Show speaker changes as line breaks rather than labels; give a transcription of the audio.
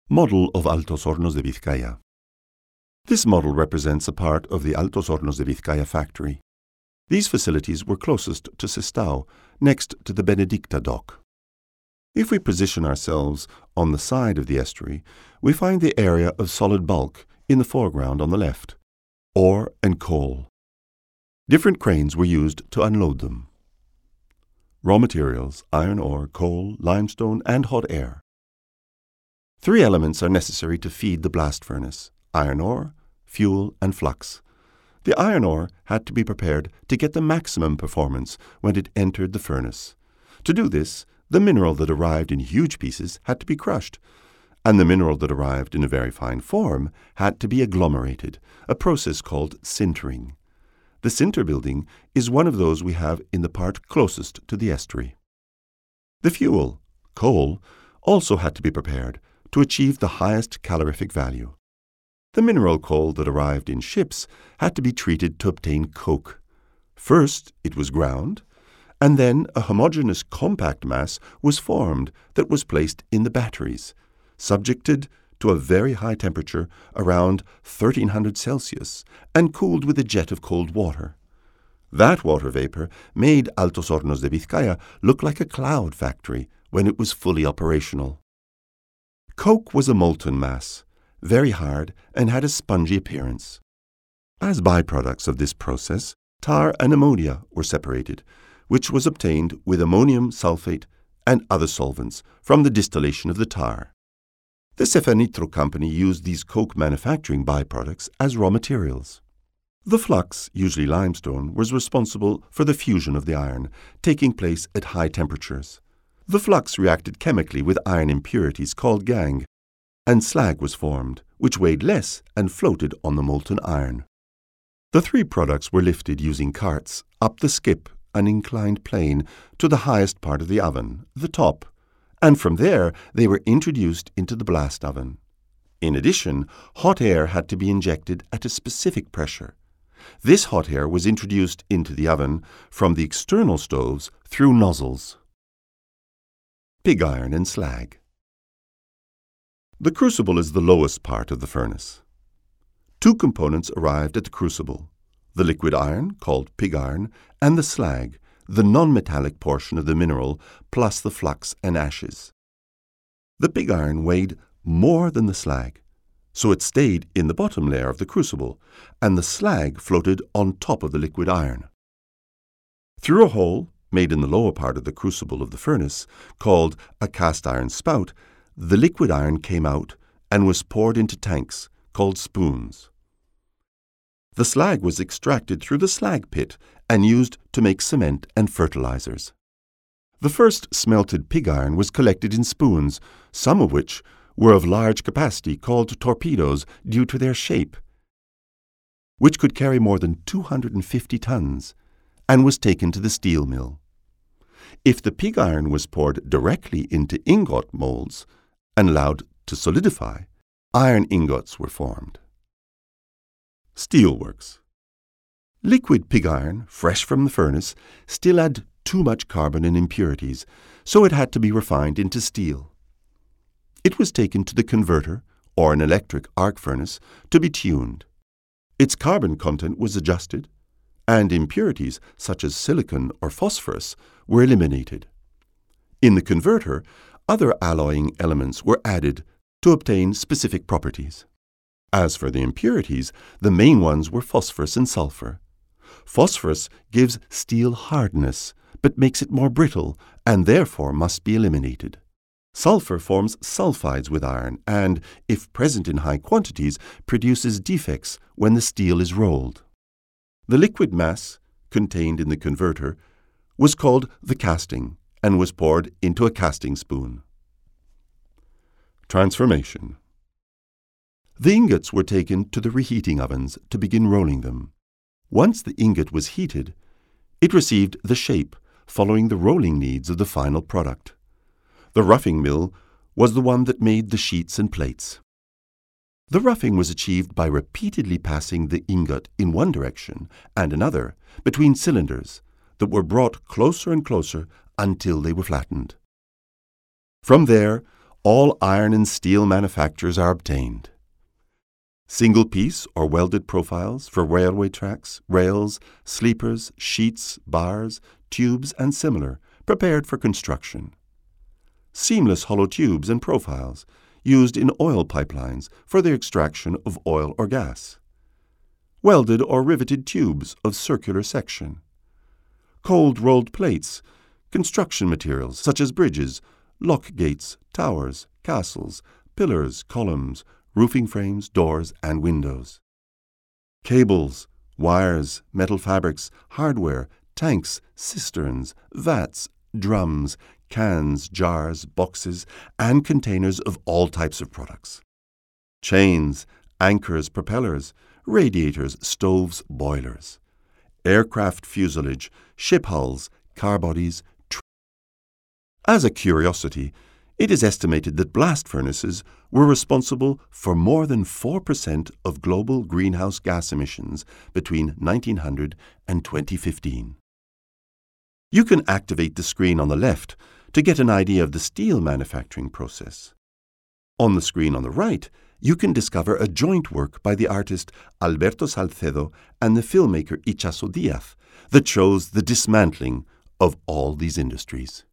Model of Altos Hornos de Vizcaya. This model represents a part of the Altos Hornos de Vizcaya factory. These facilities were closest to Sestao, next to the Benedicta dock. If we position ourselves on the side of the estuary, we find the area of solid bulk in the foreground on the left, ore and coal. Different cranes were used to unload them. Raw materials: iron ore, coal, limestone, and hot air. 3 elements are necessary to feed the blast furnace: iron ore, fuel, and flux. The iron ore had to be prepared to get the maximum performance when it entered the furnace. To do this, the mineral that arrived in huge pieces had to be crushed, and the mineral that arrived in a very fine form had to be agglomerated, a process called sintering. The sinter building is one of those we have in the part closest to the estuary. The fuel, coal, also had to be prepared to achieve the highest calorific value. The mineral coal that arrived in ships had to be treated to obtain coke. First it was ground, and then a homogeneous compact mass was formed that was placed in the batteries, subjected to a very high temperature around 1300 Celsius and cooled with a jet of cold water. That water vapor made Altos Hornos de Vizcaya look like a cloud factory when it was fully operational. Coke was a molten mass, very hard and had a spongy appearance. As byproducts of this process, tar and ammonia were separated, which was obtained with ammonium sulfate and other solvents from the distillation of the tar. The Cefanitro company used these coke manufacturing byproducts as raw materials. The flux, usually limestone, was responsible for the fusion of the iron, taking place at high temperatures. The flux reacted chemically with iron impurities called gangue, and slag was formed, which weighed less and floated on the molten iron. The 3 products were lifted using carts up the skip, an inclined plane, to the highest part of the oven, the top, and from there they were introduced into the blast oven. In addition, hot air had to be injected at a specific pressure. This hot air was introduced into the oven from the external stoves through nozzles. Pig iron and slag. The crucible is the lowest part of the furnace. 2 components arrived at the crucible: the liquid iron, called pig iron, and the slag, the non-metallic portion of the mineral, plus the flux and ashes. The pig iron weighed more than the slag, so it stayed in the bottom layer of the crucible, and the slag floated on top of the liquid iron. Through a hole made in the lower part of the crucible of the furnace, called a cast iron spout, the liquid iron came out and was poured into tanks, called spoons. The slag was extracted through the slag pit and used to make cement and fertilizers. The first smelted pig iron was collected in spoons, some of which were of large capacity, called torpedoes due to their shape, which could carry more than 250 tons, and was taken to the steel mill. If the pig iron was poured directly into ingot molds and allowed to solidify, iron ingots were formed. Steelworks. Liquid pig iron, fresh from the furnace, still had too much carbon and impurities, so it had to be refined into steel. It was taken to the converter, or an electric arc furnace, to be tuned. Its carbon content was adjusted, and impurities such as silicon or phosphorus were eliminated. In the converter, other alloying elements were added to obtain specific properties. As for the impurities, the main ones were phosphorus and sulfur. Phosphorus gives steel hardness, but makes it more brittle, and therefore must be eliminated. Sulfur forms sulfides with iron and, if present in high quantities, produces defects when the steel is rolled. The liquid mass, contained in the converter, was called the casting and was poured into a casting spoon. Transformation. The ingots were taken to the reheating ovens to begin rolling them. Once the ingot was heated, it received the shape following the rolling needs of the final product. The roughing mill was the one that made the sheets and plates. The roughing was achieved by repeatedly passing the ingot in one direction and another between cylinders that were brought closer and closer until they were flattened. From there, all iron and steel manufactures are obtained. Single-piece or welded profiles for railway tracks, rails, sleepers, sheets, bars, tubes, and similar, prepared for construction. Seamless hollow tubes and profiles, used in oil pipelines for the extraction of oil or gas. Welded or riveted tubes of circular section. Cold-rolled plates, construction materials such as bridges, lock gates, towers, castles, pillars, columns, roofing frames, doors, and windows. Cables, wires, metal fabrics, hardware, tanks, cisterns, vats, drums, cans, jars, boxes, and containers of all types of products. Chains, anchors, propellers, radiators, stoves, boilers. Aircraft fuselage, ship hulls, car bodies. As a curiosity, it is estimated that blast furnaces were responsible for more than 4% of global greenhouse gas emissions between 1900 and 2015. You can activate the screen on the left to get an idea of the steel manufacturing process. On the screen on the right, you can discover a joint work by the artist Alberto Salcedo and the filmmaker Ichazo Diaz that shows the dismantling of all these industries.